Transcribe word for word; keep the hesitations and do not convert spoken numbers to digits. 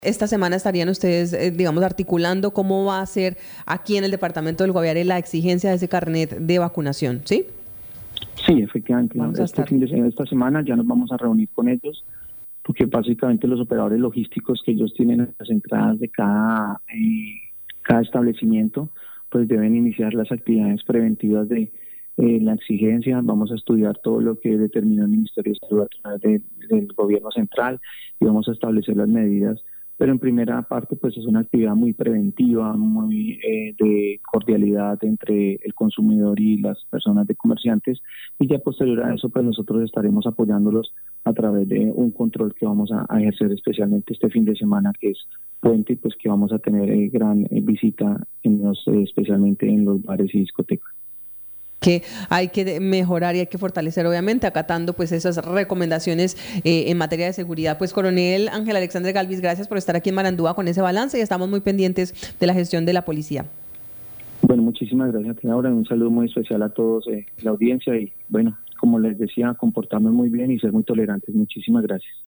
Esta semana estarían ustedes, eh, digamos, articulando cómo va a ser aquí en el departamento del Guaviare la exigencia de ese carnet de vacunación, ¿sí? Sí, efectivamente. Vamos a Este estar. fin de semana, esta semana ya nos vamos a reunir con ellos, porque básicamente los operadores logísticos que ellos tienen en las entradas de cada, eh, cada establecimiento, pues deben iniciar las actividades preventivas de eh, la exigencia. Vamos a estudiar todo lo que determinó el Ministerio de Salud a través de, del gobierno central y vamos a establecer las medidas. Pero en primera parte, pues es una actividad muy preventiva, muy eh, de cordialidad entre el consumidor y las personas de comerciantes. Y ya posterior a eso, pues nosotros estaremos apoyándolos a través de un control que vamos a, a ejercer especialmente este fin de semana, que es puente, pues que vamos a tener eh, gran eh, visita, en los, eh, especialmente en los bares y discotecas. Que hay que mejorar y hay que fortalecer, obviamente, acatando pues esas recomendaciones eh, en materia de seguridad. Pues, coronel Ángel Alexandre Galvis, gracias por estar aquí en Marandúa con ese balance y estamos muy pendientes de la gestión de la policía. Bueno, muchísimas gracias, Laura. Un saludo muy especial a todos, eh, la audiencia y, bueno, como les decía, comportarnos muy bien y ser muy tolerantes. Muchísimas gracias.